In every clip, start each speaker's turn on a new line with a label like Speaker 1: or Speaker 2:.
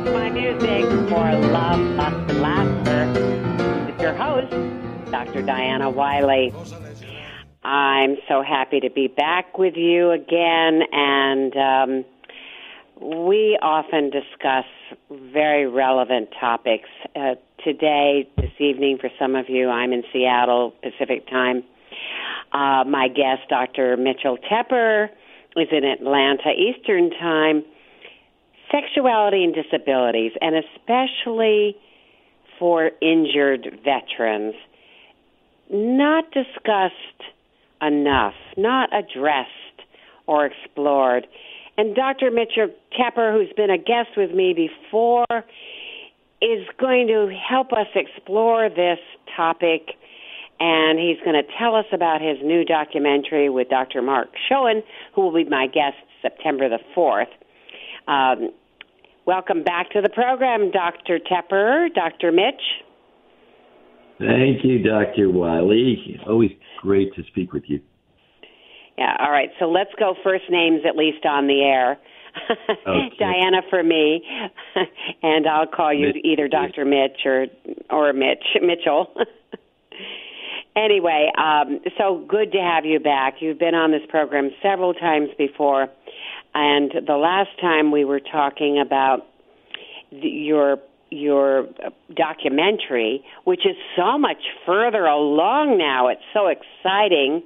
Speaker 1: My music for love, lust, and laughter. It's your host, Dr. Diana Wiley. I'm so happy to be back with you again, and we often discuss very relevant topics. Today, this evening, for some of you, I'm in Seattle, Pacific time. My guest, Dr. Mitchell Tepper, is in Atlanta, Eastern time. Sexuality and disabilities, and especially for injured veterans, not discussed enough, not addressed or explored. And Dr. Mitchell Tepper, who's been a guest with me before, is going to help us explore this topic, and he's going to tell us about his new documentary with Dr. Mark Schoen, who will be my guest September the 4th. Welcome back to the program, Dr. Tepper, Dr. Mitch.
Speaker 2: Thank you, Dr. Wiley. Always great to speak with you.
Speaker 1: Yeah, all right. So let's go first names, at least on the air. Okay. Diana for me, and I'll call you either Dr. Mitch or Mitchell. Anyway, so good to have you back. You've been on this program several times before. And the last time we were talking about your documentary, which is so much further along now. It's so exciting.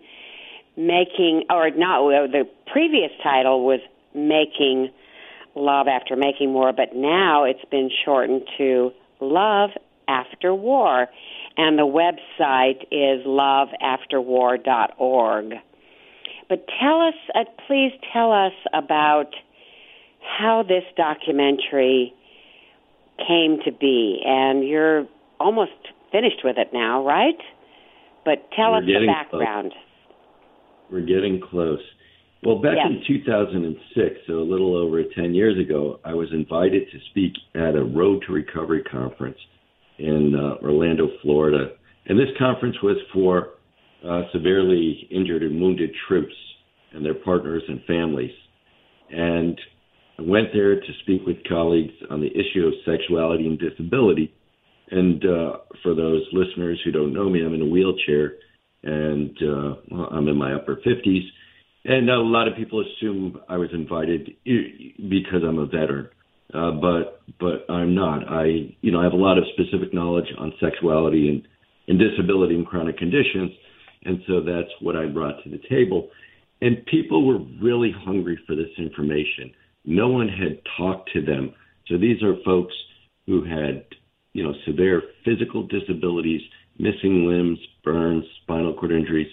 Speaker 1: The previous title was Making Love After Making War, but now it's been shortened to Love After War. And the website is loveafterwar.org. But please tell us about how this documentary came to be. And you're almost finished with it now, right? But tell us the background.
Speaker 2: We're getting close. Well, back in 2006, so a little over 10 years ago, I was invited to speak at a Road to Recovery conference in Orlando, Florida. And this conference was for severely injured and wounded troops and their partners and families. And I went there to speak with colleagues on the issue of sexuality and disability. And for those listeners who don't know me, I'm in a wheelchair, and I'm in my upper 50s. And a lot of people assume I was invited because I'm a veteran, but I'm not. I have a lot of specific knowledge on sexuality and disability and chronic conditions. And so that's what I brought to the table. And people were really hungry for this information. No one had talked to them. So these are folks who had, severe physical disabilities, missing limbs, burns, spinal cord injuries,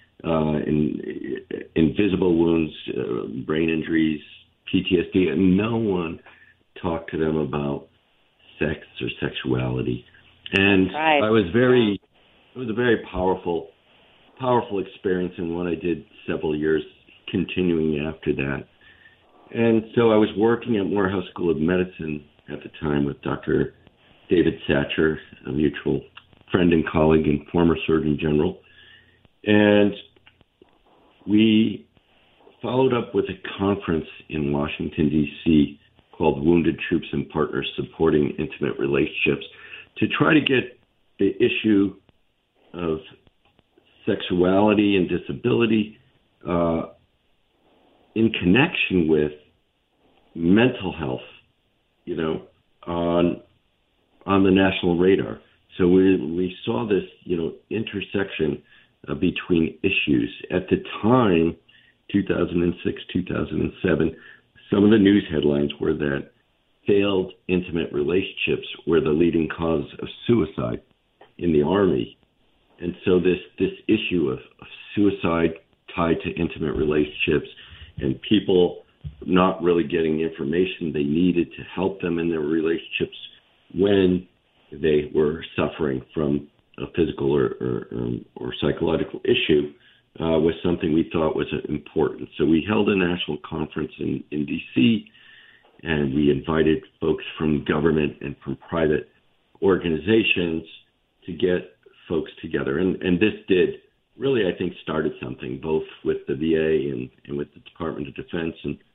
Speaker 2: invisible wounds, brain injuries, PTSD, and no one talked to them about sex or sexuality. And
Speaker 1: right.
Speaker 2: it was a very powerful experience, and one I did several years continuing after that. And so I was working at Morehouse School of Medicine at the time with Dr. David Satcher, a mutual friend and colleague and former Surgeon General. And we followed up with a conference in Washington, D.C. called Wounded Troops and Partners Supporting Intimate Relationships to try to get the issue of sexuality and disability in connection with mental health, on the national radar. So we saw this, intersection between issues. At the time, 2006, 2007, some of the news headlines were that failed intimate relationships were the leading cause of suicide in the Army. And so this issue of suicide tied to intimate relationships and people not really getting information they needed to help them in their relationships when they were suffering from a physical or psychological issue was something we thought was important. So we held a national conference in D.C., and we invited folks from government and from private organizations to get folks together. And this did really, I think, started something, both with the VA and with the Department of Defense and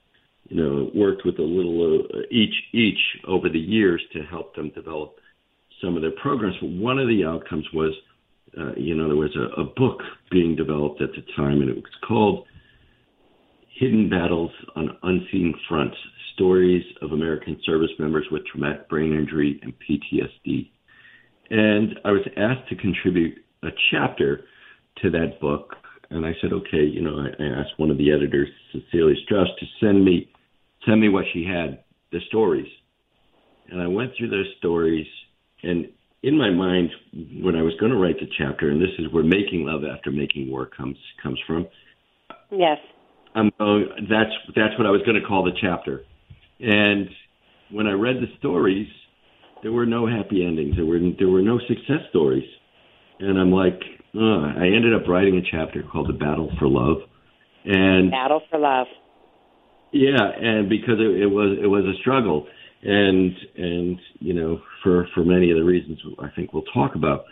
Speaker 2: worked with a little each over the years to help them develop some of their programs. But one of the outcomes was, there was a book being developed at the time, and it was called Hidden Battles on Unseen Fronts, Stories of American Service Members with Traumatic Brain Injury and PTSD. And I was asked to contribute a chapter to that book. And I said, okay, I asked one of the editors, Cecilia Strauss, to send me what she had, the stories. And I went through those stories, and in my mind, when I was going to write the chapter, and this is where Making Love After Making War comes from.
Speaker 1: Yes.
Speaker 2: That's what I was going to call the chapter. And when I read the stories, there were no happy endings. There were no success stories. And I'm like, I ended up writing a chapter called The Battle for Love. And
Speaker 1: Battle for Love.
Speaker 2: Yeah, and because it was a struggle, and for many of the reasons I think we'll talk about.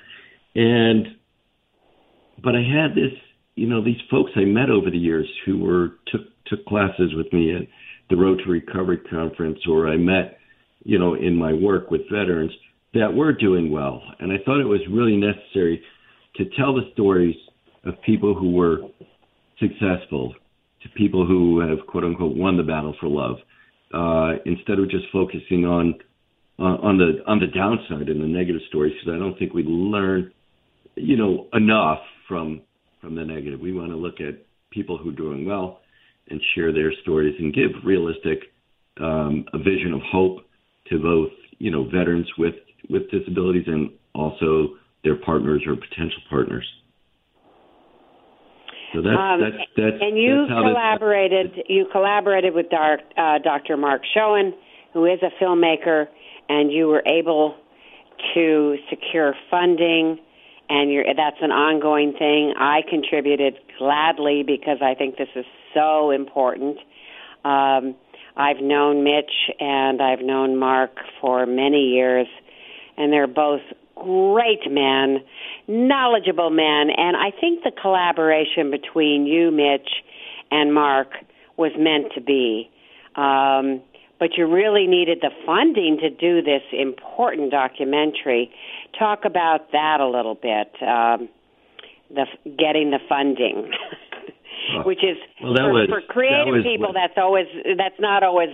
Speaker 2: But I had these folks I met over the years who took classes with me at the Road to Recovery Conference, or I met, in my work with veterans that were doing well. And I thought it was really necessary to tell the stories of people who were successful, to people who have, quote unquote, won the battle for love, instead of just focusing on the downside and the negative stories, because I don't think we learn, enough from the negative. We want to look at people who are doing well and share their stories and give realistic, a vision of hope to both, veterans with disabilities and also their partners or potential partners. So that's
Speaker 1: and you collaborated with Dr. Mark Schoen, who is a filmmaker, and you were able to secure funding, and that's an ongoing thing. I contributed gladly because I think this is so important. I've known Mitch and I've known Mark for many years, and they're both great men, knowledgeable men, and I think the collaboration between you, Mitch, and Mark was meant to be. But you really needed the funding to do this important documentary. Talk about that a little bit, getting the funding. Which is for creative people. That's not always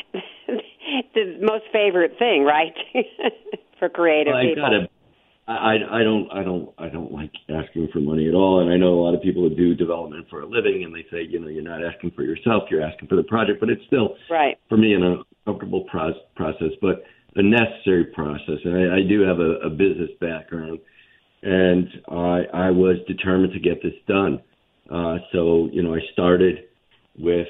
Speaker 1: the most favorite thing, right? For creative people.
Speaker 2: I don't like asking for money at all, and I know a lot of people who do development for a living, and they say, you're not asking for yourself, you're asking for the project, but it's still
Speaker 1: right
Speaker 2: for me an uncomfortable process, but a necessary process. And I do have a business background, and I was determined to get this done. So I started with,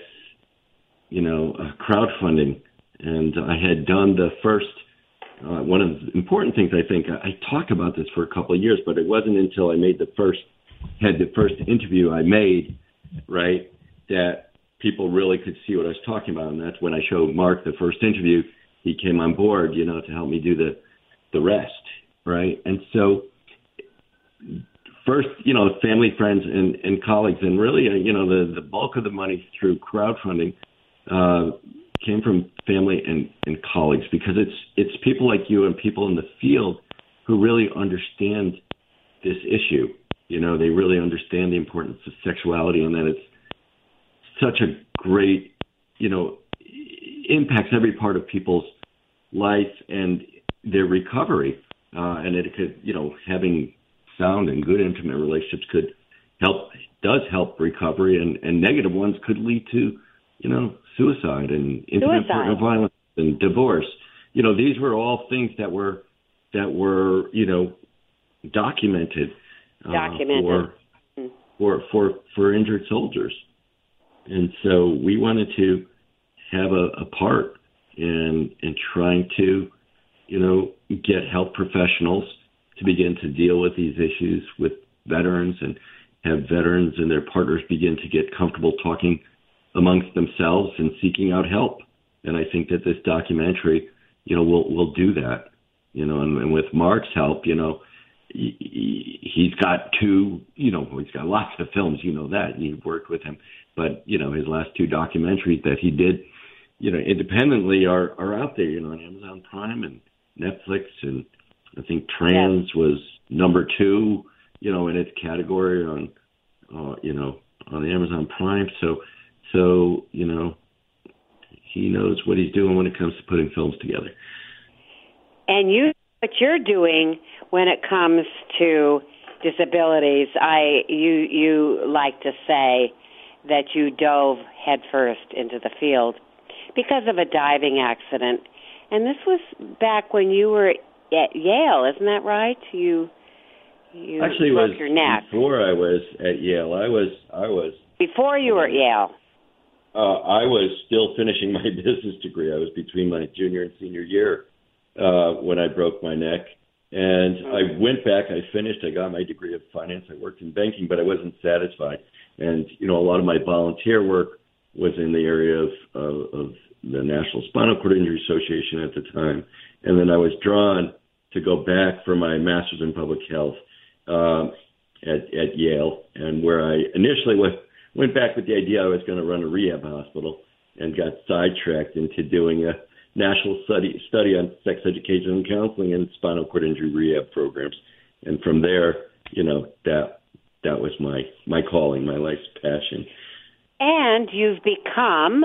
Speaker 2: crowdfunding, and I had done the first, one of the important things, I think, I talked about this for a couple of years, but it wasn't until I had the first interview I made, right, that people really could see what I was talking about. And that's when I showed Mark the first interview. He came on board, to help me do the rest, right? And so first, family, friends, and colleagues, and really, the bulk of the money through crowdfunding came from family and colleagues, because it's people like you and people in the field who really understand this issue. They really understand the importance of sexuality, and that it's such a great, impacts every part of people's life and their recovery, and it could, having sound and good intimate relationships does help recovery, and negative ones could lead to, suicide and intimate partner violence and divorce. These were all things that were documented for injured soldiers. And so we wanted to have a part in trying to, get health professionals to begin to deal with these issues with veterans, and have veterans and their partners begin to get comfortable talking amongst themselves and seeking out help. And I think that this documentary, will do that, and with Mark's help, he's got he's got lots of films, that you've worked with him, but, his last two documentaries that he did, independently are out there, on Amazon Prime and Netflix, and I think Trans was number 2, in its category on the Amazon Prime. So he knows what he's doing when it comes to putting films together.
Speaker 1: And what you're doing when it comes to disabilities, you like to say that you dove headfirst into the field because of a diving accident. And this was back when you were at Yale, isn't that right? You
Speaker 2: actually
Speaker 1: broke
Speaker 2: was
Speaker 1: your neck.
Speaker 2: Before I was at Yale. I was
Speaker 1: before you were at Yale.
Speaker 2: I was still finishing my business degree. I was between my junior and senior year when I broke my neck. And I went back, I finished, I got my degree of finance, I worked in banking, but I wasn't satisfied. And, a lot of my volunteer work was in the area of the National Spinal Cord Injury Association at the time. And then I was drawn to go back for my master's in public health at Yale, and where I initially went back with the idea I was going to run a rehab hospital, and got sidetracked into doing a national study on sex education and counseling and spinal cord injury rehab programs. And from there, that was my calling, my life's passion. And
Speaker 1: you've become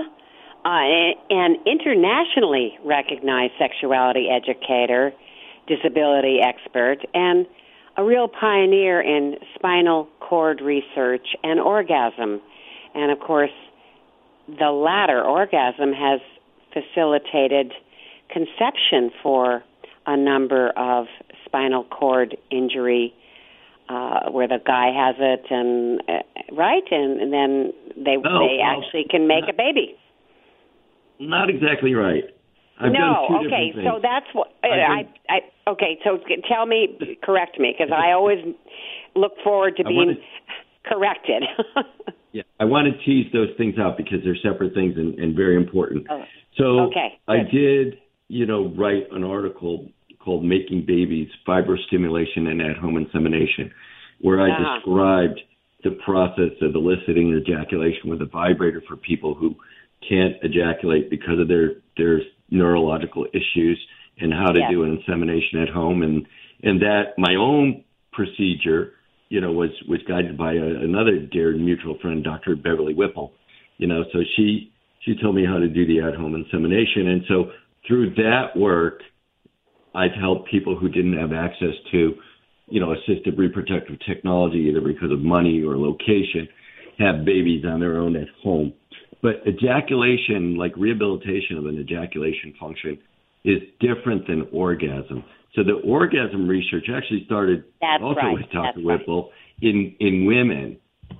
Speaker 1: an internationally recognized sexuality educator, disability expert, and a real pioneer in spinal cord research and orgasm. And, of course, the latter, orgasm, has facilitated conception for a number of spinal cord injury where the guy has it, and and then they actually can make a baby.
Speaker 2: Not exactly right. I've done two different things.
Speaker 1: So that's what okay, so tell me, correct me, because I always look forward to being corrected.
Speaker 2: Yeah, I want to tease those things out because they're separate things and very important. So I did, write an article called Making Babies, Fibrostimulation and At-Home Insemination, where I described the process of eliciting ejaculation with a vibrator for people who can't ejaculate because of their neurological issues, and how to do an insemination at home. And that my own procedure, was guided by another dear mutual friend, Dr. Beverly Whipple. So she told me how to do the at-home insemination. And so through that work, I've helped people who didn't have access to, assisted reproductive technology, either because of money or location, have babies on their own at home. But ejaculation, like rehabilitation of an ejaculation function, is different than orgasm. So the orgasm research actually started with Dr. Whipple in women.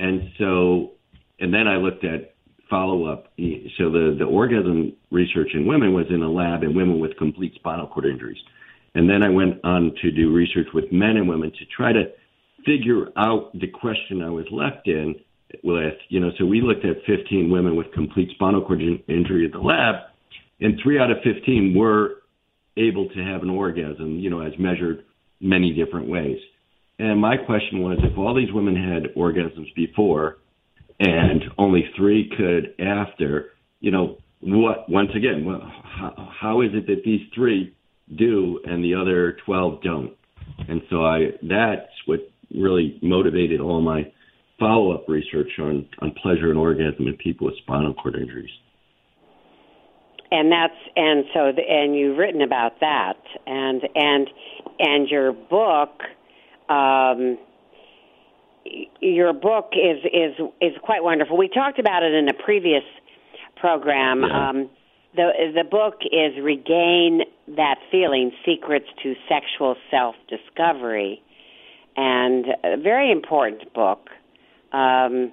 Speaker 2: And then I looked at follow-up. So the orgasm research in women was in a lab in women with complete spinal cord injuries. And then I went on to do research with men and women to try to figure out the question I was left in with, so we looked at 15 women with complete spinal cord injury at the lab, and 3 out of 15 were able to have an orgasm, as measured many different ways. And my question was, if all these women had orgasms before and only 3 could after, how is it that these 3 do and the other 12 don't? And so that's what really motivated all my follow-up research on pleasure and orgasm in people with spinal cord injuries.
Speaker 1: And you've written about that, and your book is quite wonderful. We talked about it in a previous program.
Speaker 2: Yeah.
Speaker 1: The book is Regain That Feeling: Secrets to Sexual Self-Discovery, and a very important book. And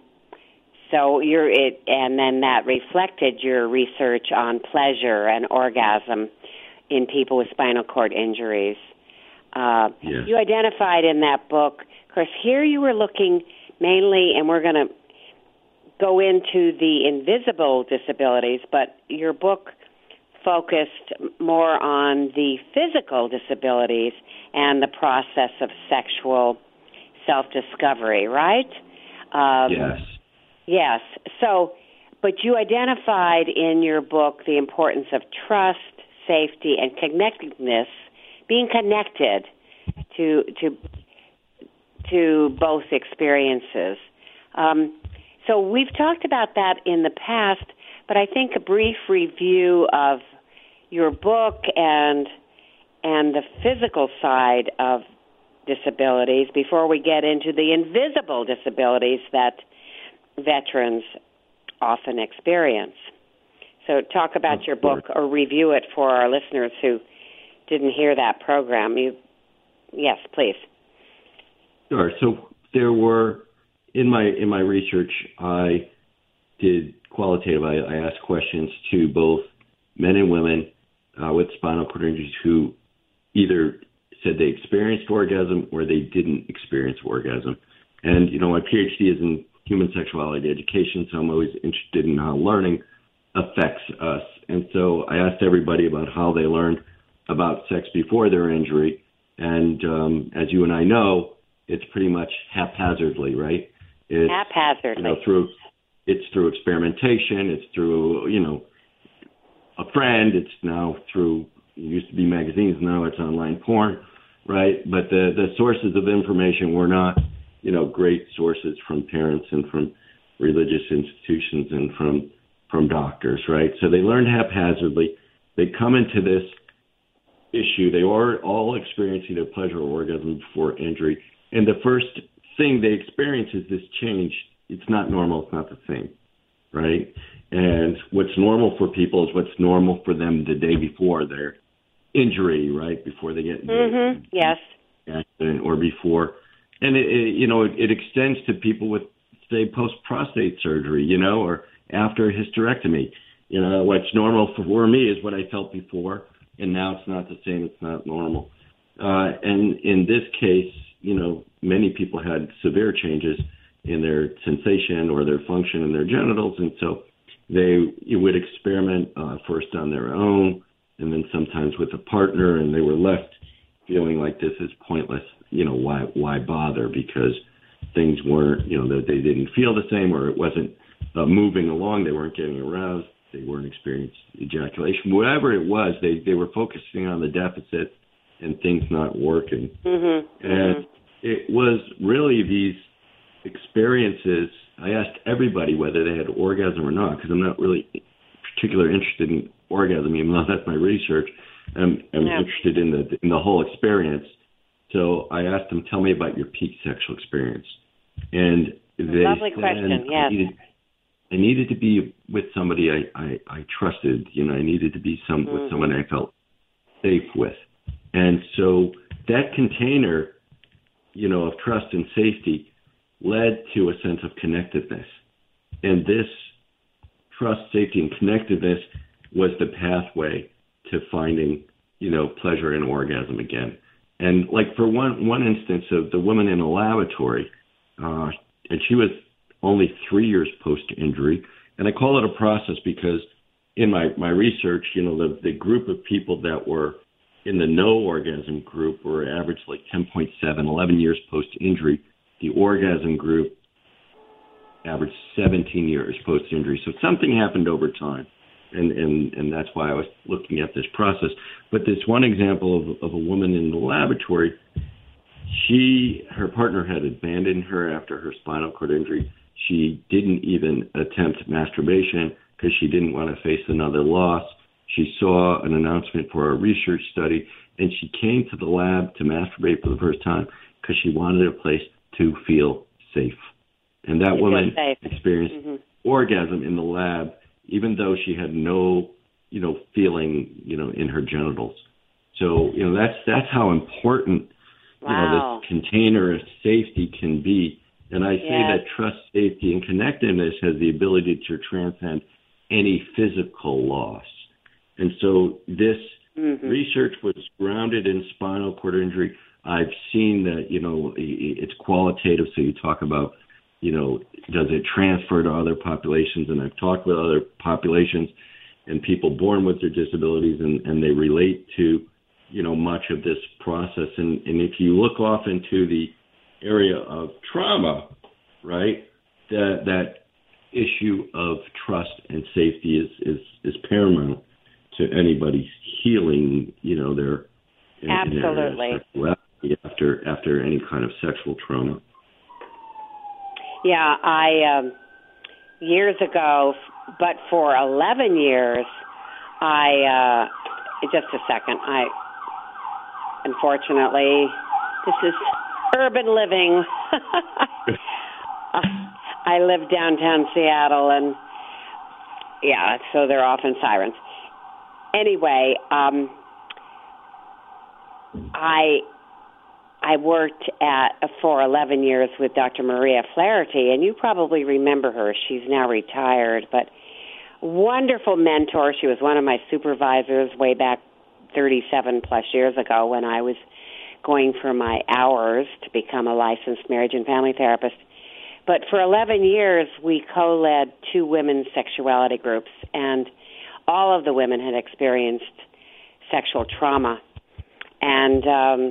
Speaker 1: then that reflected your research on pleasure and orgasm in people with spinal cord injuries. You identified in that book, of course, here you were looking mainly, and we're going to go into the invisible disabilities, but your book focused more on the physical disabilities and the process of sexual self-discovery, right?
Speaker 2: Yes.
Speaker 1: Yes. So But you identified in your book the importance of trust, safety, and connectedness, being connected to both experiences. So we've talked about that in the past, but I think a brief review of your book and the physical side of disabilities before we get into the invisible disabilities that veterans often experience. So talk about your book or review it for our listeners who didn't hear that program. Yes, please.
Speaker 2: Sure. So there were, in my research, I did qualitative. I asked questions to both men and women with spinal cord injuries who either said they experienced orgasm or they didn't experience orgasm. And, my PhD is in human sexuality education, so I'm always interested in how learning affects us. And so I asked everybody about how they learned about sex before their injury. And as you and I know, it's pretty much haphazardly, right? It's,
Speaker 1: haphazardly.
Speaker 2: It's through experimentation. It's through, a friend. It's now through, it used to be magazines. Now it's online porn, right? But the sources of information were not, great sources from parents and from religious institutions and from doctors, right? So they learned haphazardly. They come into this issue. They are all experiencing a pleasure or orgasm before injury. And the first thing they experience is this change. It's not normal. It's not the same, right? And what's normal for people is what's normal for them the day before their injury, right? Before they get into
Speaker 1: yes,
Speaker 2: accident or before. And it extends to people with, say, post-prostate surgery, or after a hysterectomy. What's normal for me is what I felt before, and now it's not the same. It's not normal. And in this case, many people had severe changes in their sensation or their function in their genitals, and so they would experiment first on their own, and then sometimes with a partner, and they were left feeling like this is pointless. Why bother? Because things weren't, that they didn't feel the same, or it wasn't moving along. They weren't getting aroused. They weren't experiencing ejaculation. Whatever it was, they were focusing on the deficit and things not working. And it was really these experiences. I asked everybody whether they had orgasm or not, because I'm not really particularly interested in orgasm, even though that's my research. I'm interested in the whole experience. So I asked them, tell me about your peak sexual experience. And they
Speaker 1: lovely question, yes.
Speaker 2: I needed to be with somebody I trusted. I needed to be with someone I felt safe with. And so that container, of trust and safety led to a sense of connectedness. And this trust, safety, and connectedness was the pathway to finding, pleasure and orgasm again. And like for one instance of the woman in a lavatory, and she was only 3 years post-injury. And I call it a process because in my research, the group of people that were in the no orgasm group were averaged like 10.7, 11 years post-injury. The orgasm group averaged 17 years post-injury. So something happened over time. And that's why I was looking at this process. But this one example of a woman in the lavatory, her partner had abandoned her after her spinal cord injury. She didn't even attempt masturbation because she didn't want to face another loss. She saw an announcement for a research study, and she came to the lab to masturbate for the first time because she wanted a place to feel safe. And that woman experienced orgasm in the lab, even though she had no, feeling, in her genitals. So, that's how important, this container of safety can be. And I say that trust, safety, and connectedness has the ability to transcend any physical loss. And so this research was grounded in spinal cord injury. I've seen that, it's qualitative. So you talk about, does it transfer to other populations? And I've talked with other populations and people born with their disabilities, and they relate to, much of this process. And if you look off into the area of trauma, right, that issue of trust and safety is paramount to anybody healing, their
Speaker 1: absolutely
Speaker 2: after any kind of sexual trauma.
Speaker 1: Yeah, I years ago, but for 11 years, I just a second. Unfortunately, this is urban living. I live downtown Seattle, and yeah, so they're often sirens. Anyway, I worked for 11 years with Dr. Maria Flaherty, and you probably remember her. She's now retired, but wonderful mentor. She was one of my supervisors way back 37 plus years ago when I was going for my hours to become a licensed marriage and family therapist. But for 11 years, we co-led 2 women's sexuality groups, and all of the women had experienced sexual trauma. And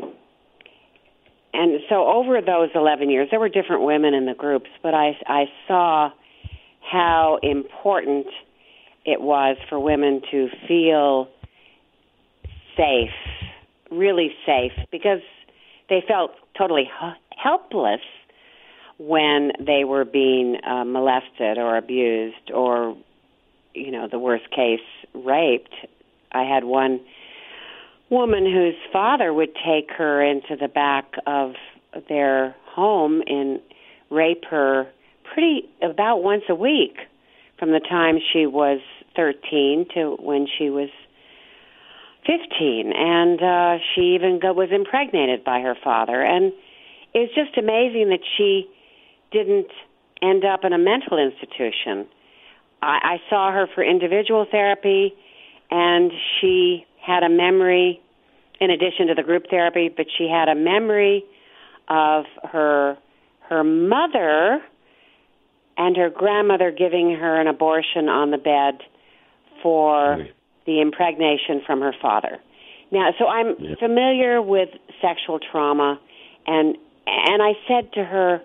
Speaker 1: so over those 11 years, there were different women in the groups, but I saw how important it was for women to feel safe, really safe, because they felt totally helpless when they were being molested or abused or, the worst case, raped. I had one woman whose father would take her into the back of their home and rape her about once a week from the time she was 13 to when she was 15. And she even was impregnated by her father. And it's just amazing that she didn't end up in a mental institution. I saw her for individual therapy, and she had a memory, in addition to the group therapy, but she had a memory of her mother and her grandmother giving her an abortion on the bed for the impregnation from her father. Now, so I'm familiar with sexual trauma, and I said to her,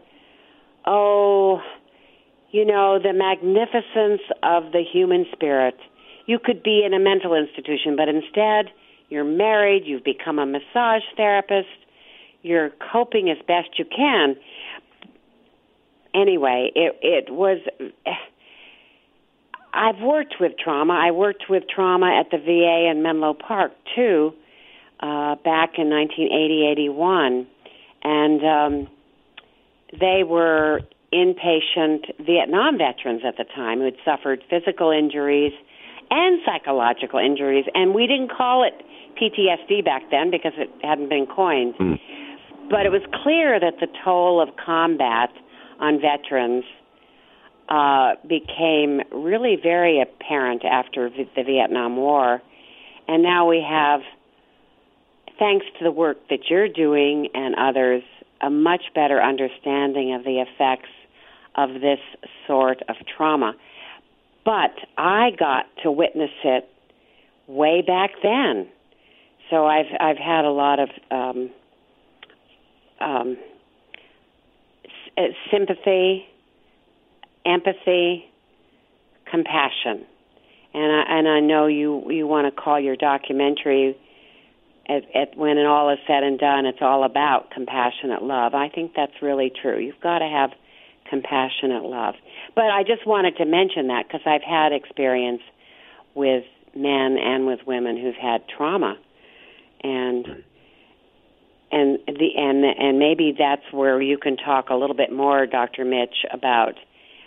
Speaker 1: the magnificence of the human spirit. You could be in a mental institution, but instead you're married, you've become a massage therapist, you're coping as best you can. Anyway, it was... I've worked with trauma. I worked with trauma at the VA in Menlo Park, too, back in 1980-81. And they were inpatient Vietnam veterans at the time who had suffered physical injuries and psychological injuries. And we didn't call it PTSD back then because it hadn't been coined. But it was clear that the toll of combat on veterans became really very apparent after the Vietnam War. And now we have, thanks to the work that you're doing and others, a much better understanding of the effects of this sort of trauma. But I got to witness it way back then. So I've had a lot of sympathy, empathy, compassion. And I know you want to call your documentary, when all is said and done, it's all about compassionate love. I think that's really true. You've got to have compassionate love. But I just wanted to mention that because I've had experience with men and with women who've had trauma. And maybe that's where you can talk a little bit more, Dr. Mitch, about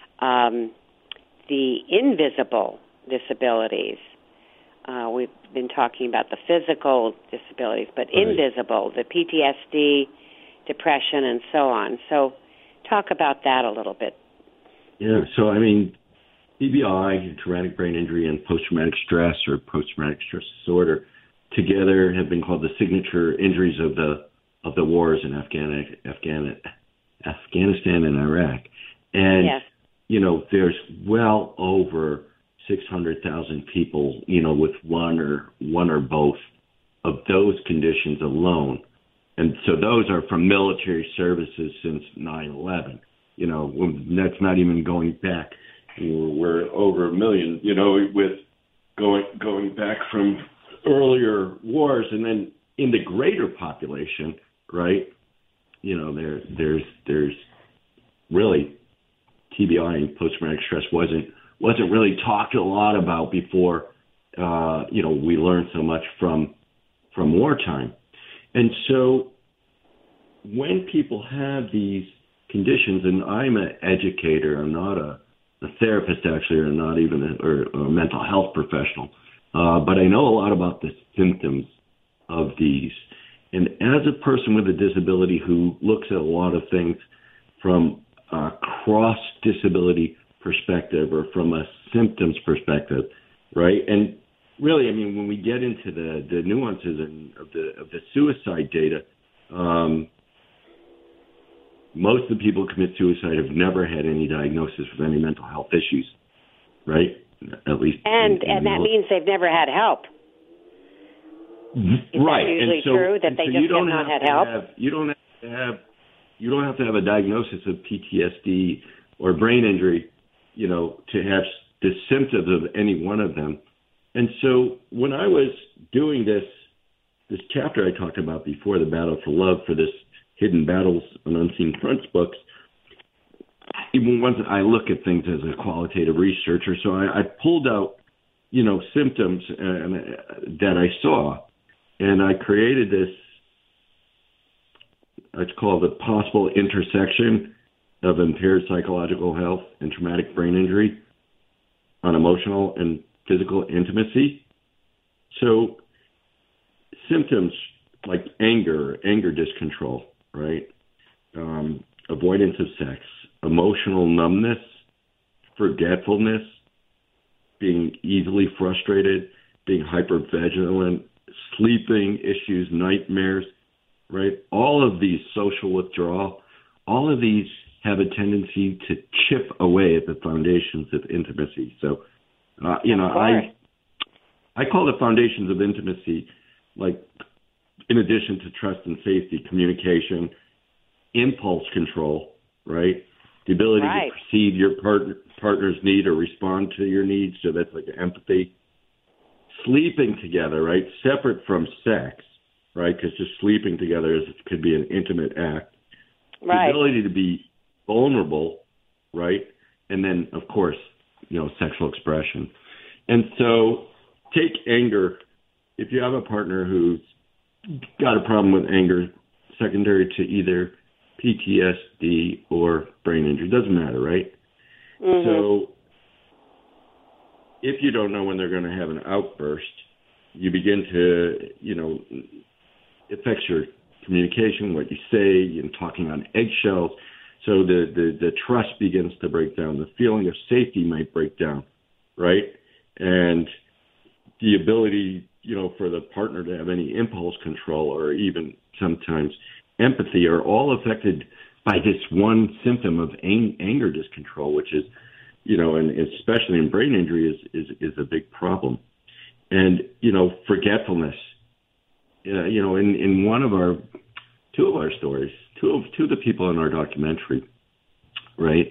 Speaker 1: the invisible disabilities. We've been talking about the physical disabilities, but invisible, the PTSD, depression, and so on. So talk about that a little bit.
Speaker 2: Yeah, so I mean, TBI, traumatic brain injury, and post-traumatic stress or post-traumatic stress disorder together have been called the signature injuries of the wars in Afghanistan and Iraq. And, there's well over 600,000 people, with one or both of those conditions alone. And so those are from military services since 9/11. That's not even going back we're over 1 million, with going back from earlier wars, and then in the greater population, right? There's really TBI and post-traumatic stress wasn't really talked a lot about before. We learned so much from wartime, and so when people have these conditions, and I'm an educator, I'm not a therapist actually, or not even a mental health professional, but I know a lot about the symptoms of these. And as a person with a disability who looks at a lot of things from a cross-disability perspective or from a symptoms perspective, right? And really, I mean, when we get into the nuances of the suicide data, most of the people who commit suicide have never had any diagnosis of any mental health issues, right? At least,
Speaker 1: and that means they've never had help. Is
Speaker 2: right.
Speaker 1: that usually true that they just have not had help?
Speaker 2: You don't have to have a diagnosis of PTSD or brain injury, to have the symptoms of any one of them. And so when I was doing this chapter I talked about before, the Battle for Love, for this Hidden Battles on Unseen Fronts books, even once I look at things as a qualitative researcher, so I pulled out, symptoms that I saw, and I created this. It's called the possible intersection of impaired psychological health and traumatic brain injury on emotional and physical intimacy. So symptoms like anger discontrol, right? Avoidance of sex, emotional numbness, forgetfulness, being easily frustrated, being hypervigilant, sleeping issues, nightmares, right? All of these, social withdrawal, all of these have a tendency to chip away at the foundations of intimacy. So, I call the foundations of intimacy, like, in addition to trust and safety, communication, impulse control, right? The ability to perceive your partner's need or respond to your needs. So that's like empathy. Sleeping together, right? Separate from sex, right? Because just sleeping together could be an intimate act. Right. The ability to be vulnerable, right? And then, of course, sexual expression. And so take anger. If you have a partner who's got a problem with anger, secondary to either PTSD or brain injury, doesn't matter, right? Mm-hmm. So if you don't know when they're going to have an outburst, you begin to, it affects your communication, what you say, and talking on eggshells. So the trust begins to break down. The feeling of safety might break down, right? And the ability, for the partner to have any impulse control or even sometimes empathy are all affected by this one symptom of anger discontrol, which is, and especially in brain injury is a big problem. And, forgetfulness, in one of two of our stories, two of the people in our documentary, right?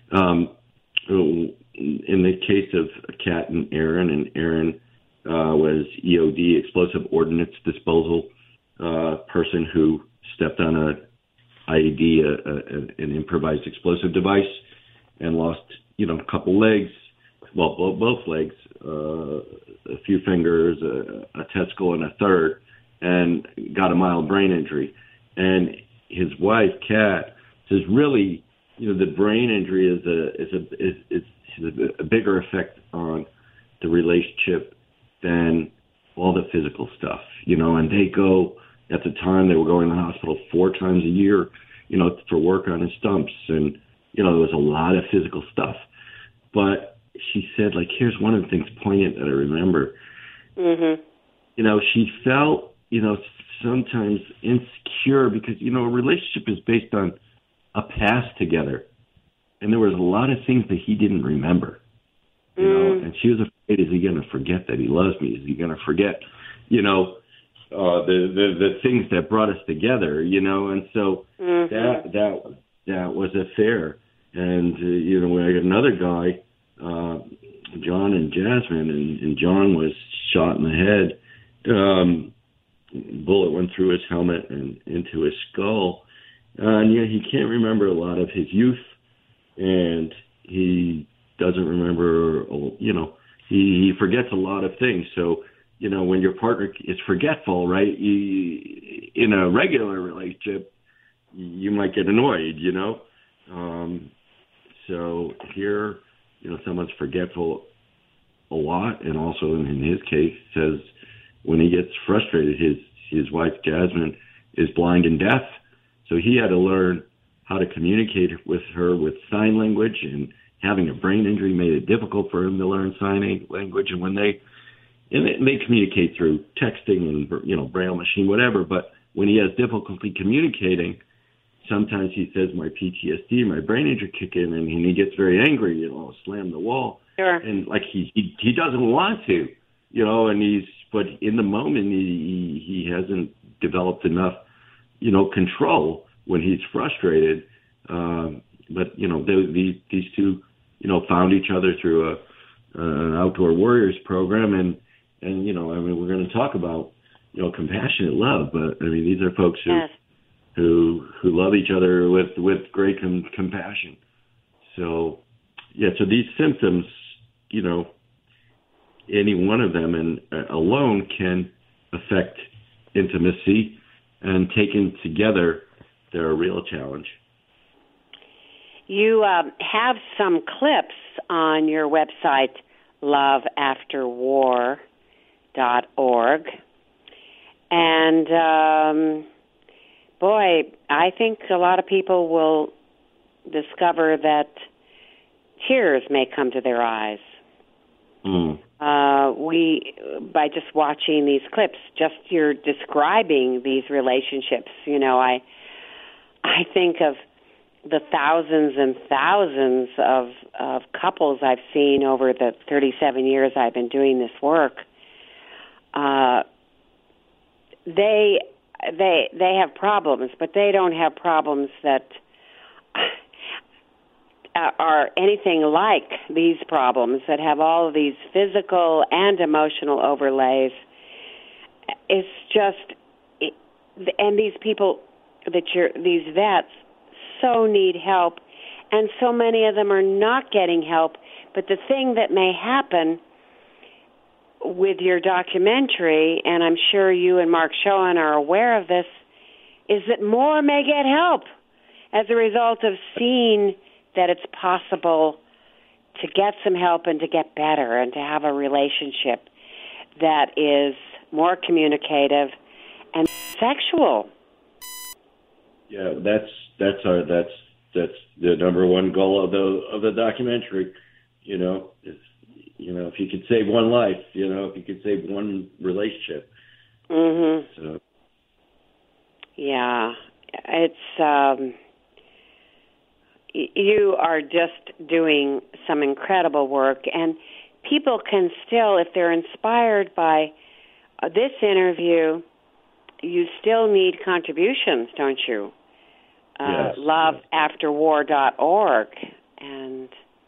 Speaker 2: In the case of Kat and Aaron was EOD, explosive ordnance disposal person who stepped on a IED, an improvised explosive device, and lost, a couple legs, both legs, a few fingers, a testicle, and a third, and got a mild brain injury. And his wife, Kat, says really, the brain injury is a bigger effect on the relationship than all the physical stuff, and they go, at the time they were going to the hospital 4 times a year, for work on his stumps. And, there was a lot of physical stuff. But she said, here's one of the things poignant that I remember. Mm-hmm. She felt, sometimes insecure because, a relationship is based on a past together. And there was a lot of things that he didn't remember, and she was afraid, is he going to forget that he loves me? Is he going to forget, the things that brought us together, and so that was a affair. And, we had another guy, John and Jasmine, and John was shot in the head. Bullet went through his helmet and into his skull. And he can't remember a lot of his youth, and he doesn't remember, he forgets a lot of things. So, when your partner is forgetful, right, in a regular relationship, you might get annoyed, So here, someone's forgetful a lot, and also in his case says when he gets frustrated, his wife Jasmine is blind and deaf, so he had to learn how to communicate with her with sign language, and having a brain injury made it difficult for him to learn sign language. And when they communicate through texting and braille machine, whatever, but when he has difficulty communicating, sometimes he says my PTSD, my brain injury kick in, and he gets very angry, slam the wall.
Speaker 1: Sure.
Speaker 2: And like he doesn't want to, but in the moment he hasn't developed enough, control when he's frustrated. But these two, found each other through an Outdoor Warriors program, and we're going to talk about, compassionate love, but these are folks who love each other with great compassion. So these symptoms, any one of them and alone can affect intimacy, and taken together, they're a real challenge.
Speaker 1: You have some clips on your website, loveafterwar.org. And, I think a lot of people will discover that tears may come to their eyes. By just watching these clips, just you're describing these relationships. I think of the thousands and thousands of couples I've seen over the 37 years I've been doing this work. They have problems, but they don't have problems that are anything like these problems that have all of these physical and emotional overlays. It's just, and these people these vets so need help, and so many of them are not getting help. But the thing that may happen with your documentary, and I'm sure you and Mark Schoen are aware of this, is that more may get help as a result of seeing that it's possible to get some help and to get better and to have a relationship that is more communicative and sexual.
Speaker 2: Yeah, that's the number one goal of the documentary. If you could save one life, if you could save one relationship.
Speaker 1: Mhm.
Speaker 2: So.
Speaker 1: Yeah, it's you are just doing some incredible work, and people can still, if they're inspired by this interview, you still need contributions, don't you?
Speaker 2: Yes.
Speaker 1: Loveafterwar.org, and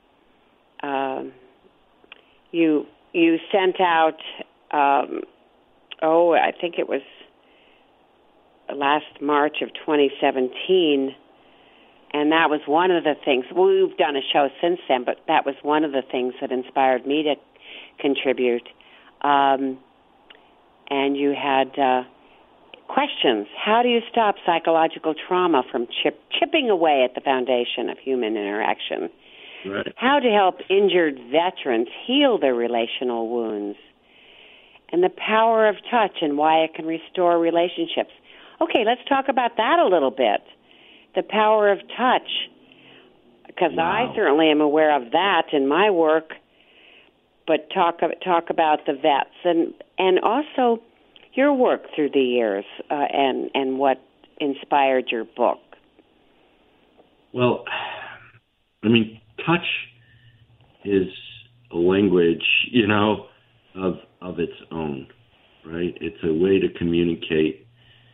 Speaker 1: you sent out, I think it was last March of 2017, and that was one of the things. We've done a show since then, but that was one of the things that inspired me to contribute. And you had questions. How do you stop psychological trauma from chipping away at the foundation of human interaction?
Speaker 2: Right.
Speaker 1: How to help injured veterans heal their relational wounds. And the power of touch and why it can restore relationships. Okay, let's talk about that a little bit. The power of touch, because
Speaker 2: Wow.
Speaker 1: I certainly am aware of that in my work. But talk about the vets and also your work through the years and what inspired your book.
Speaker 2: Well, touch is a language, of its own, right? It's a way to communicate,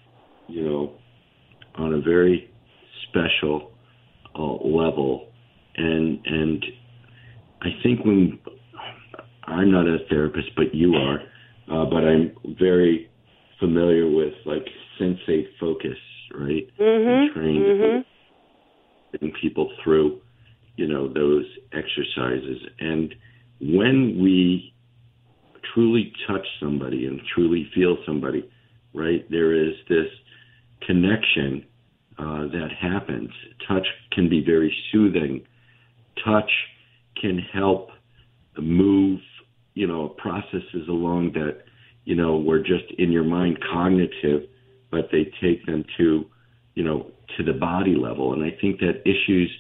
Speaker 2: on a very special level, and I think when I'm not a therapist, but you are, but I'm very familiar with like sensate focus, right? And trained people through, those exercises. And when we truly touch somebody and truly feel somebody, right, there is this connection that happens. Touch can be very soothing. Touch can help move, processes along that, were just in your mind cognitive, but they take them to the body level. And I think that issues,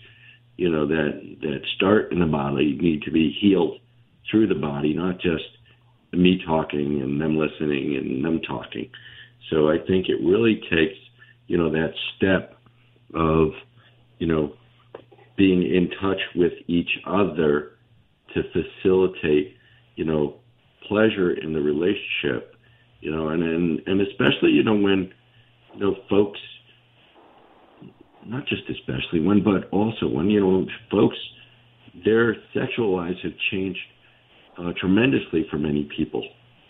Speaker 2: that start in the body need to be healed through the body, not just me talking and them listening and them talking. So I think it really takes, that step of, being in touch with each other to facilitate, pleasure in the relationship, and especially, when, folks, not just especially when, but also when, folks, their sexual lives have changed tremendously for many people,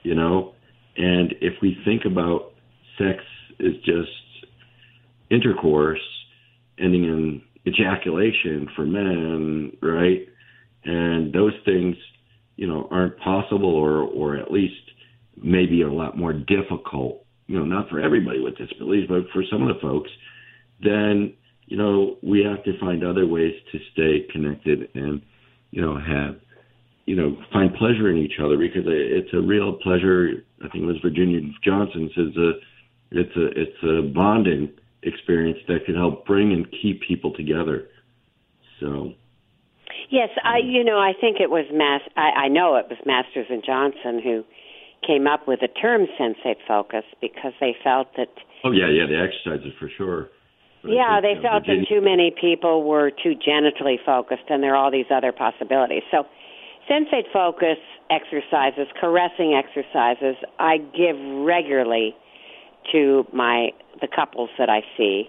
Speaker 2: and if we think about sex as just intercourse ending in ejaculation for men, right? And those things, aren't possible or at least maybe a lot more difficult, not for everybody with disabilities, but for some of the folks, then, we have to find other ways to stay connected and, have, find pleasure in each other, because it's a real pleasure. I think it was Virginia Johnson says it's a bonding experience that could help bring and keep people together. So.
Speaker 1: Yes, I think it was I know it was Masters and Johnson who came up with the term sensate focus, because they felt that.
Speaker 2: Oh yeah, the exercises for sure. But
Speaker 1: they felt that too many people were too genitally focused, and there are all these other possibilities. So, sensate focus exercises, caressing exercises, I give regularly to the couples that I see,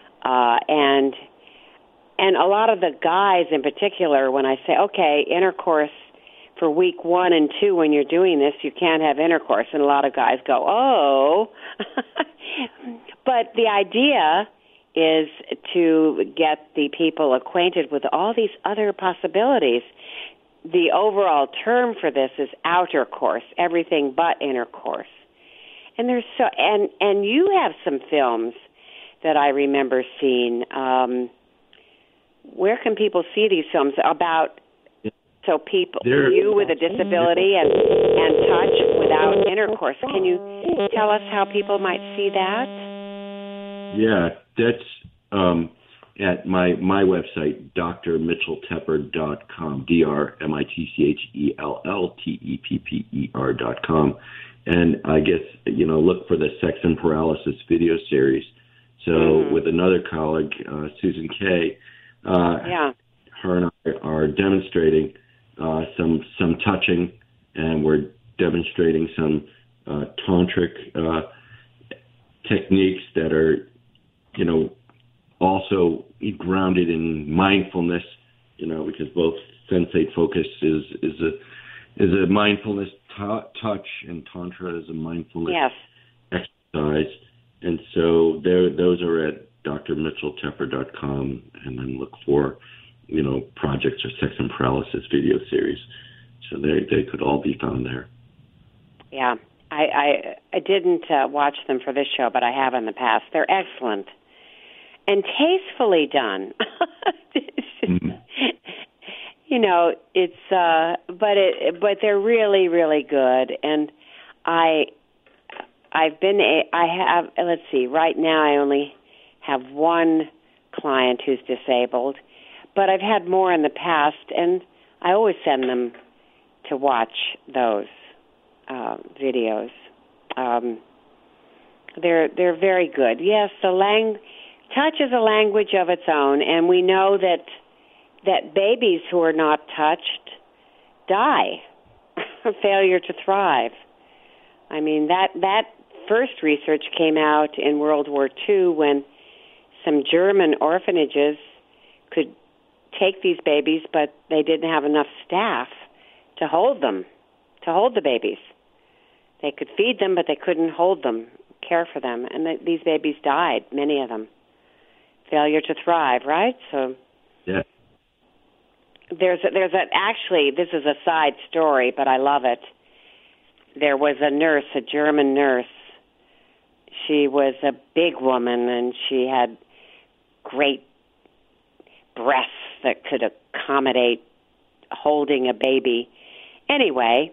Speaker 1: and a lot of the guys in particular, when I say, okay, intercourse for week 1 and 2, when you're doing this, you can't have intercourse, and a lot of guys go, oh. But the idea is to get the people acquainted with all these other possibilities. The overall term for this is outer course, everything but intercourse. And there's and you have some films that I remember seeing. Where can people see these films about? So people, you with a disability and touch without intercourse. Can you tell us how people might see that?
Speaker 2: Yeah, that's at my website, drmitchelltepper.com, drmitchelltepper.com. And I guess, look for the Sex and Paralysis video series. So with another colleague, Susan Kay, her and I are demonstrating some touching, and we're demonstrating some tantric techniques that are, also grounded in mindfulness, because both sensate focus is a mindfulness touch, and tantra is a mindfulness exercise. And so those are at drmitchelltepper.com, and then look for, projects or Sex and Paralysis video series. So they could all be found there. Yeah.
Speaker 1: I didn't watch them for this show, but I have in the past. They're excellent and tastefully done. But they're really, really good. And let's see, right now I only have one client who's disabled, but I've had more in the past, and I always send them to watch those videos. They're very good. Yes, touch is a language of its own, and we know that babies who are not touched die, failure to thrive. I mean, that first research came out in World War II when some German orphanages could take these babies, but they didn't have enough staff to hold them, to hold the babies. They could feed them, but they couldn't hold them, care for them. And these babies died, many of them. Failure to thrive, right? So
Speaker 2: yeah.
Speaker 1: Actually, this is a side story, but I love it. There was a nurse, a German nurse. She was a big woman, and she had great breasts that could accommodate holding a baby. Anyway,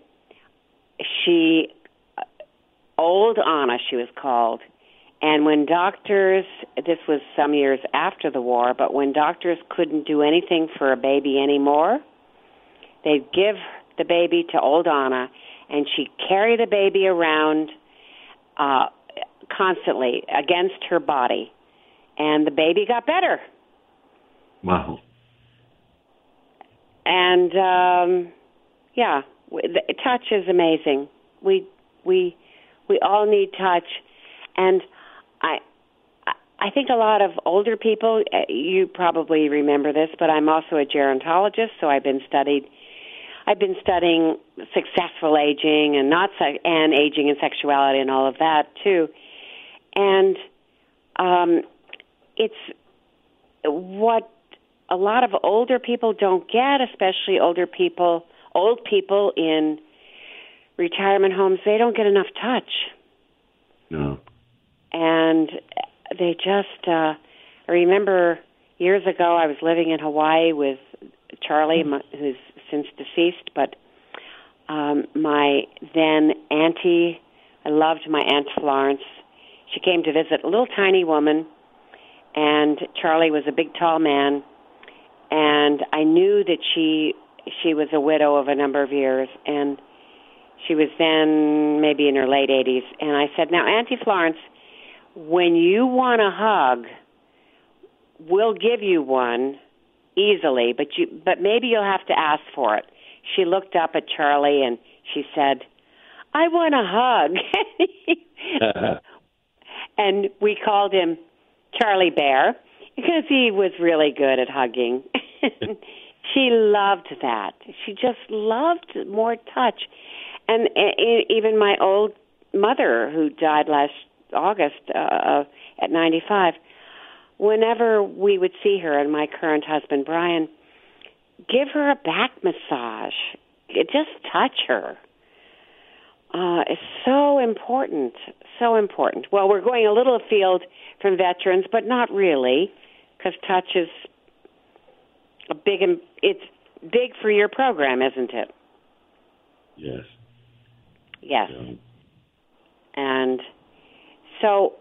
Speaker 1: Old Anna, she was called. And when doctors, this was some years after the war, but when doctors couldn't do anything for a baby anymore, they'd give the baby to Old Anna, and she'd carry the baby around constantly against her body. And the baby got better.
Speaker 2: Wow.
Speaker 1: And, touch is amazing. We all need touch. And I think a lot of older people, you probably remember this, but I'm also a gerontologist, so I've been studying successful aging and aging and sexuality and all of that too. And it's what a lot of older people don't get, especially old people in retirement homes. They don't get enough touch.
Speaker 2: No.
Speaker 1: And they just, I remember years ago I was living in Hawaii with Charlie, who's since deceased, but my then auntie, I loved my Aunt Florence. She came to visit, a little tiny woman, and Charlie was a big, tall man, and I knew that she was a widow of a number of years, and she was then maybe in her late 80s. And I said, now, Auntie Florence, when you want a hug, we'll give you one easily, but maybe you'll have to ask for it. She looked up at Charlie and she said, I want a hug. And we called him Charlie Bear because he was really good at hugging. She loved that. She just loved more touch. And even my old mother, who died last August at 95, whenever we would see her, and my current husband, Brian, give her a back massage. Just touch her. It's so important, so important. Well, we're going a little afield from veterans, but not really, because touch is it's big for your program, isn't it?
Speaker 2: Yes.
Speaker 1: Yes.
Speaker 2: Yeah.
Speaker 1: And so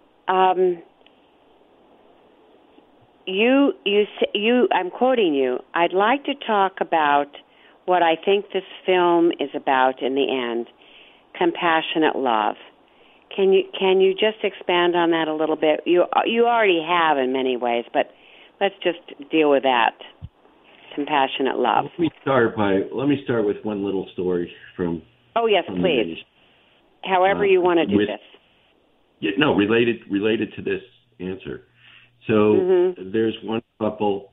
Speaker 1: I'm quoting you. I'd like to talk about what I think this film is about in the end, compassionate love. Can you just expand on that a little bit? You already have in many ways, but let's just deal with that. Compassionate love.
Speaker 2: Let me start with one little story from.
Speaker 1: Oh yes,
Speaker 2: from
Speaker 1: please. However you want to do this.
Speaker 2: Yeah, no, related to this answer. So there's one couple,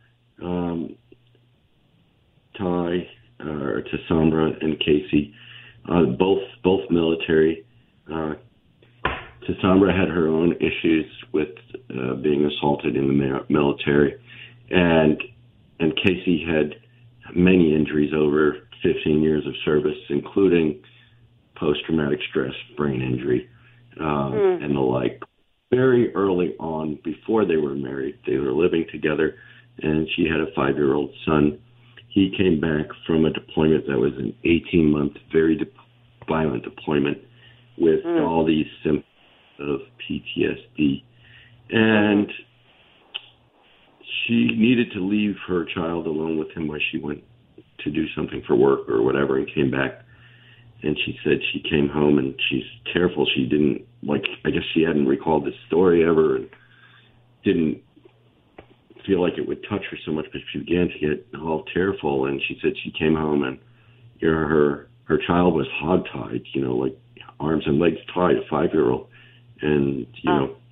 Speaker 2: Tassandra and Casey, both military. Tassandra had her own issues with being assaulted in the military, and Casey had many injuries over 15 years of service, including post-traumatic stress brain injury and the like. Very early on, before they were married, they were living together, and she had a 5-year-old son. He came back from a deployment that was an 18-month, very violent deployment with all these symptoms of PTSD. And she needed to leave her child alone with him while she went to do something for work or whatever and came back. And she said she came home and she's tearful. She didn't, I guess she hadn't recalled this story ever and didn't feel like it would touch her so much, but she began to get all tearful. And she said she came home and her child was hogtied, like arms and legs tied, a 5-year-old. And,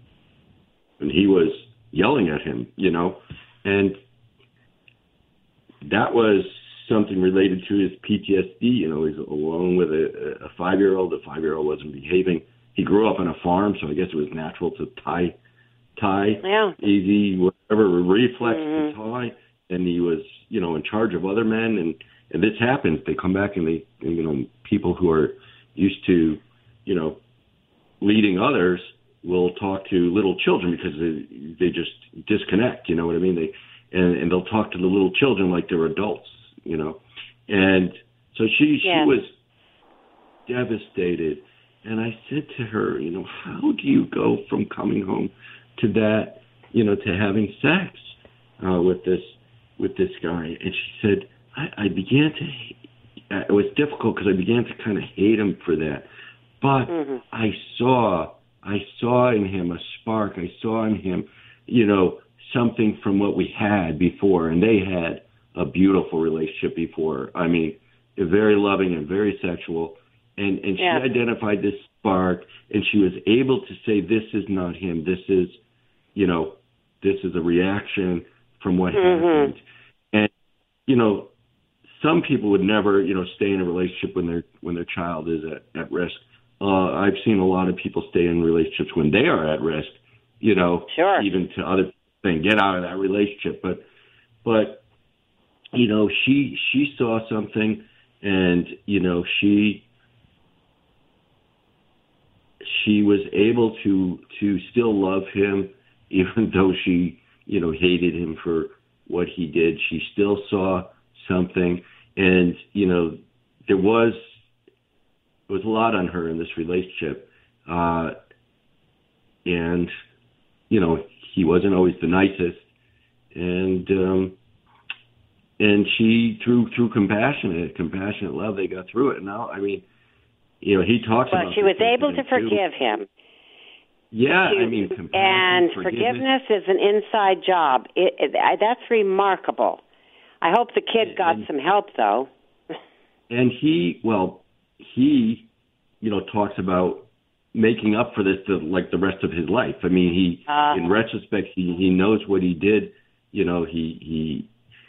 Speaker 2: and he was yelling at him, and that was something related to his PTSD. You know, he's alone with a 5-year-old. The 5-year-old wasn't behaving. He grew up on a farm, so I guess it was natural to tie easy, whatever, reflex to tie. And he was, you know, in charge of other men. And this happens. They come back and you know, people who are used to, you know, leading others will talk to little children because they just disconnect. You know what I mean? And they'll talk to the little children like they're adults, you know. And so she was devastated. And I said to her, you know, how do you go from coming home to that, you know, to having sex with this guy? And she said, I began to, it was difficult because I began to kind of hate him for that. But I saw in him a spark. I saw in him, you know, something from what we had before. And they had a beautiful relationship before. I mean, very loving and very sexual. And she identified this spark, and she was able to say, this is not him. This is, you know, this is a reaction from what happened. And, you know, some people would never, you know, stay in a relationship when their child is at risk. I've seen a lot of people stay in relationships when they are at risk, you know, even to other things, get out of that relationship. But, you know, she saw something, and, you know, she was able to still love him, even though she, you know, hated him for what he did. She still saw something, and, you know, there was a lot on her in this relationship. And, you know, he wasn't always the nicest. And she, through compassionate love, they got through it. Now, I mean, you know, he talks about.
Speaker 1: Well, she was able to forgive him.
Speaker 2: Yeah, I mean,
Speaker 1: and forgiveness is an inside job. That's remarkable. I hope the kid got some help, though.
Speaker 2: And he, you know, talks about making up for this like the rest of his life. I mean, in retrospect, he knows what he did. You know, he's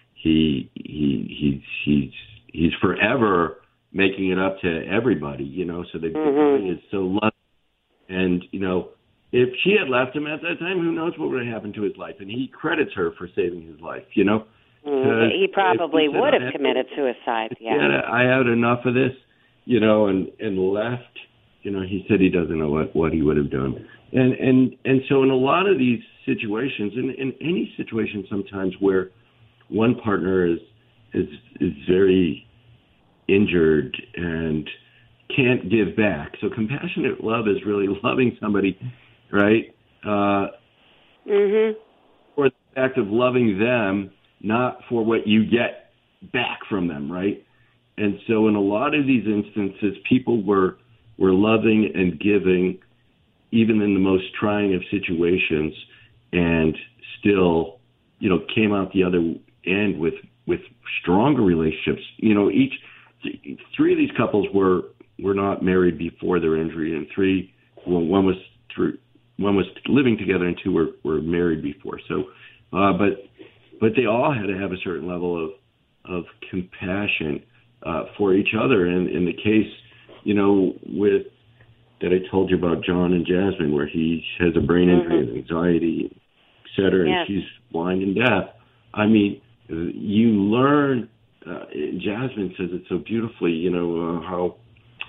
Speaker 2: forever making it up to everybody. You know, so the guy is so loving. And you know, if she had left him at that time, who knows what would have happened to his life? And he credits her for saving his life. You know.
Speaker 1: He probably would have committed suicide. Yeah,
Speaker 2: I had enough of this, you know, and left. You know, he said he doesn't know what he would have done, and so in a lot of these situations, in any situation, sometimes where one partner is very injured and can't give back. So compassionate love is really loving somebody, right? For the fact of loving them. Not for what you get back from them, right? And so in a lot of these instances, people were loving and giving, even in the most trying of situations, and still, you know, came out the other end with stronger relationships. You know, three of these couples were not married before their injury, and one was living together, and two were married before. So, but they all had to have a certain level of compassion for each other. And in the case, you know, that I told you about John and Jasmine, where he has a brain injury and anxiety, et cetera, and she's blind and deaf. I mean, you learn, Jasmine says it so beautifully, you know, how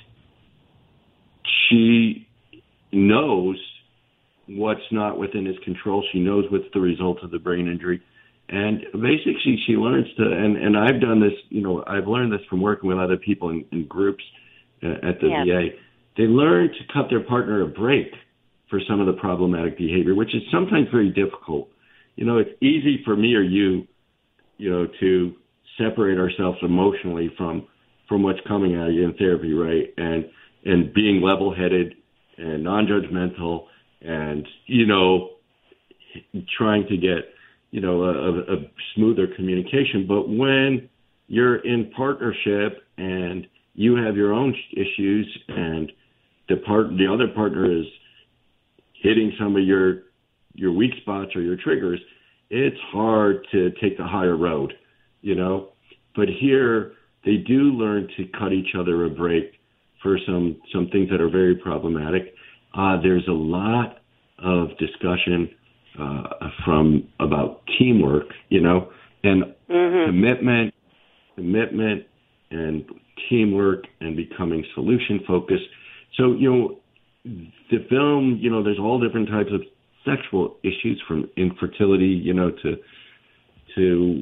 Speaker 2: she knows what's not within his control. She knows what's the result of the brain injury. And basically she learns to, and I've done this, you know, I've learned this from working with other people in groups at the VA. They learn to cut their partner a break for some of the problematic behavior, which is sometimes very difficult. You know, it's easy for me or you know, to separate ourselves emotionally from what's coming at you in therapy, right? And being level-headed and non-judgmental and, you know, trying to get, you know, a smoother communication. But when you're in partnership and you have your own issues and the other partner is hitting some of your weak spots or your triggers, it's hard to take the higher road, you know? But here, they do learn to cut each other a break for some things that are very problematic. There's a lot of discussion about teamwork, and commitment and teamwork and becoming solution focused. So, the film, there's all different types of sexual issues, from infertility, to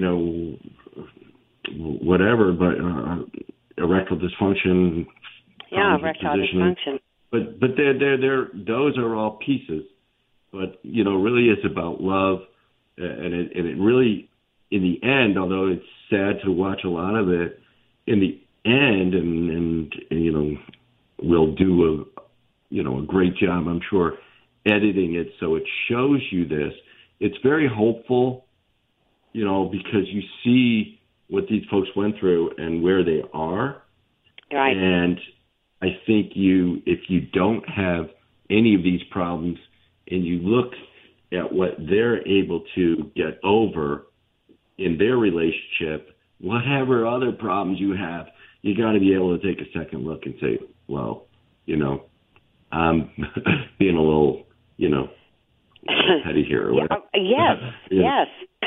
Speaker 2: whatever, but erectile dysfunction.
Speaker 1: Yeah, erectile dysfunction.
Speaker 2: But they're those are all pieces. But really, it's about love, and it really, in the end, although it's sad to watch a lot of it, in the end, and we'll do a great job, I'm sure, editing it so it shows you this. It's very hopeful, because you see what these folks went through and where they are.
Speaker 1: Right.
Speaker 2: And I think if you don't have any of these problems and you look at what they're able to get over in their relationship, whatever other problems you have, you got to be able to take a second look and say, well, I'm being a little, petty here. Or whatever.
Speaker 1: Yes.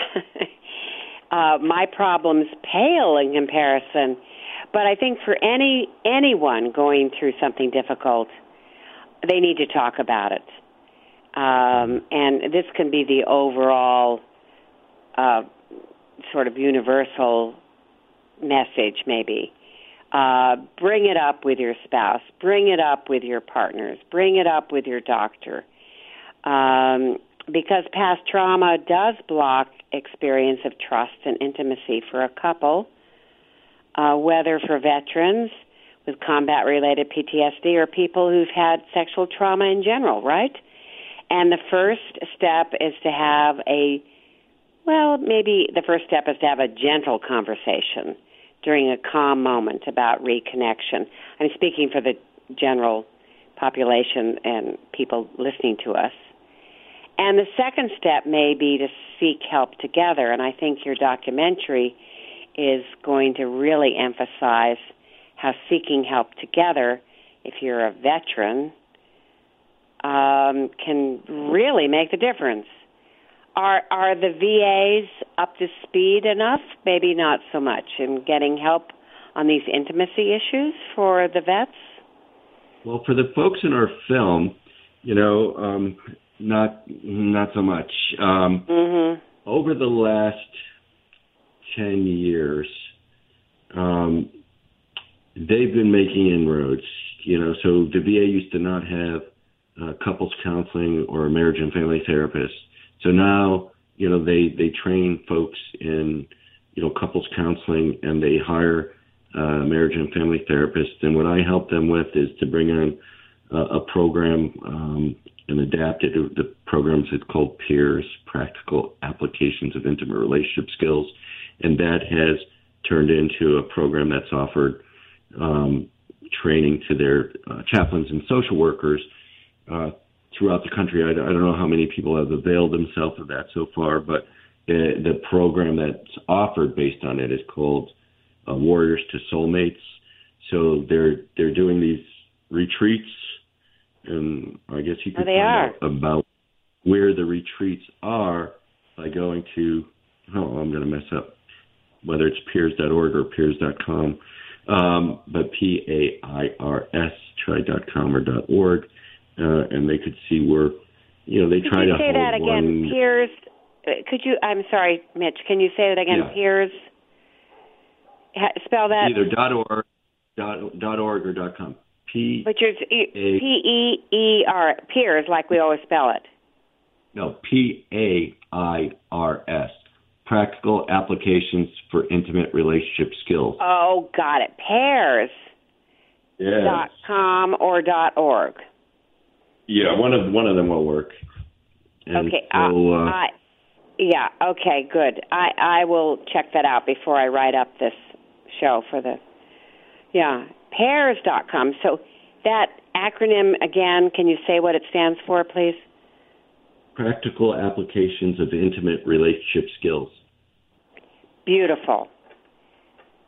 Speaker 1: My problems pale in comparison. But I think for anyone going through something difficult, they need to talk about it. And this can be the overall sort of universal message, maybe. Bring it up with your spouse. Bring it up with your partners. Bring it up with your doctor. Because past trauma does block experience of trust and intimacy for a couple, whether for veterans with combat-related PTSD or people who've had sexual trauma in general, right? And the first step is to have maybe the first step is to have a gentle conversation during a calm moment about reconnection. I'm speaking for the general population and people listening to us. And the second step may be to seek help together, and I think your documentary is going to really emphasize how seeking help together, if you're a veteran, can really make the difference. Are the VAs up to speed enough? Maybe not so much in getting help on these intimacy issues for the vets?
Speaker 2: Well, for the folks in our film, not so much. Over the last 10 years, they've been making inroads. So the VA used to not have couples counseling or a marriage and family therapist. So now, they train folks in, couples counseling, and they hire marriage and family therapists. And what I help them with is to bring in a program and adapt it. The program is called PEERS, Practical Applications of Intimate Relationship Skills. And that has turned into a program that's offered training to their chaplains and social workers throughout the country. I don't know how many people have availed themselves of that so far, but the program that's offered based on it is called Warriors to Soulmates. So they're doing these retreats, and I guess you can find out about where the retreats are by going to, I'm going to mess up, whether it's peers.org or peers.com, but PAIRS, try.com or .org. And they could see where, they try to hold one. Could you say that again,
Speaker 1: Peers? I'm sorry, Mitch, can you say that again, yeah. Peers? Spell that?
Speaker 2: Either .org or .com.
Speaker 1: P-E-E-R, Peers, like we always spell it.
Speaker 2: No, PAIRS, Practical Applications for Intimate Relationship Skills.
Speaker 1: Oh, got it. Peers.
Speaker 2: Yes.
Speaker 1: .com or .org.
Speaker 2: Yeah, one of them will work. And
Speaker 1: okay.
Speaker 2: So,
Speaker 1: yeah. Okay. Good. I will check that out before I write up this show for the. Yeah, pairs.com. So that acronym again. Can you say what it stands for, please?
Speaker 2: Practical Applications of Intimate Relationship Skills.
Speaker 1: Beautiful.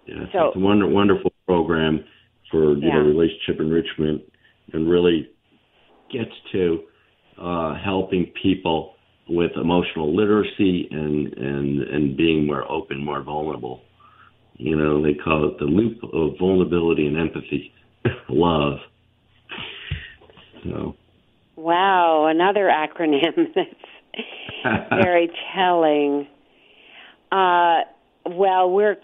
Speaker 2: Yeah,
Speaker 1: so
Speaker 2: it's a wonderful program for relationship enrichment, and really gets to helping people with emotional literacy and being more open, more vulnerable. They call it the loop of vulnerability and empathy, love. So.
Speaker 1: Wow, another acronym that's very telling. Well, we're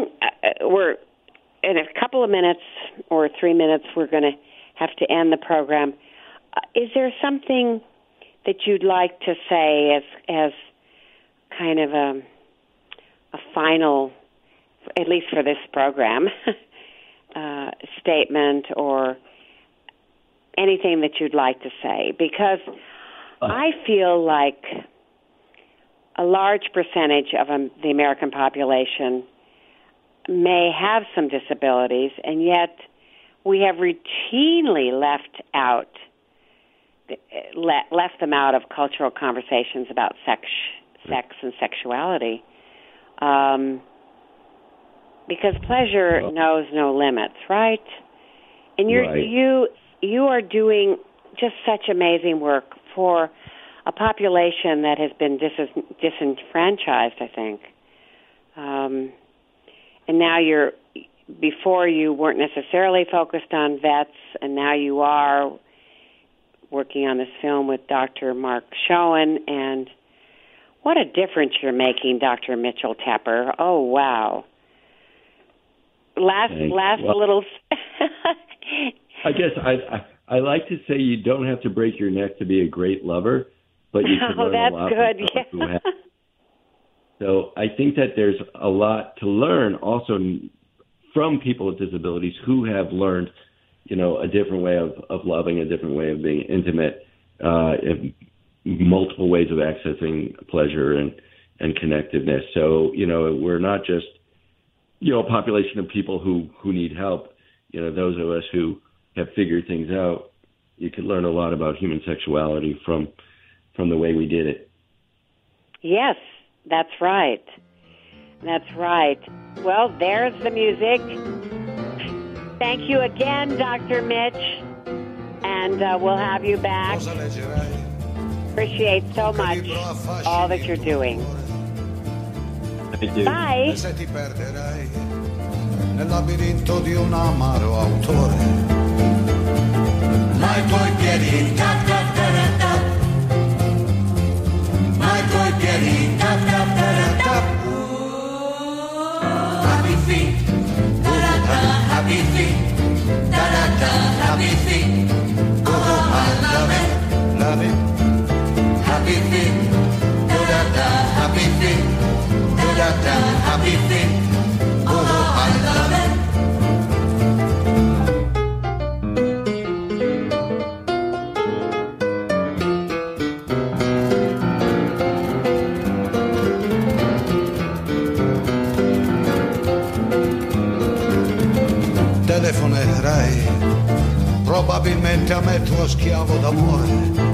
Speaker 1: in a couple of minutes or 3 minutes, we're going to have to end the program. Is there something that you'd like to say as kind of a final, at least for this program, statement or anything that you'd like to say? Because I feel like a large percentage of the American population may have some disabilities, and yet we have routinely left them out of cultural conversations about sex and sexuality, because pleasure knows no limits, right? And you are doing just such amazing work for a population that has been disenfranchised, I think. And now before you weren't necessarily focused on vets, and now you are working on this film with Dr. Mark Schoen, and what a difference you're making, Dr. Mitchell Tepper. Oh, wow. Last little...
Speaker 2: I guess I like to say you don't have to break your neck to be a great lover, but you can learn a lot from someone who has. So I think that there's a lot to learn also from people with disabilities who have learned, a different way of loving, a different way of being intimate, multiple ways of accessing pleasure and connectedness. So, we're not just, a population of people who need help. Those of us who have figured things out, you can learn a lot about human sexuality from the way we did it.
Speaker 1: Yes, that's right. That's right. Well, there's the music. Thank you again, Dr. Mitch, and we'll have you back. Appreciate so much all that you're doing.
Speaker 2: Thank you.
Speaker 1: Bye.
Speaker 3: Se ti perderai nel labirinto di un amaro autore, ma i tuoi piedi tap tap tap tap, ma i tuoi piedi tap tap tap tap. Happy feet, da da da, happy feet, da da da, happy feet. Oh, I love it, happy feet, da da da, happy feet, da da da, happy feet. Oh, I love it. Telefonerai probabilmente a me tuo schiavo d'amore.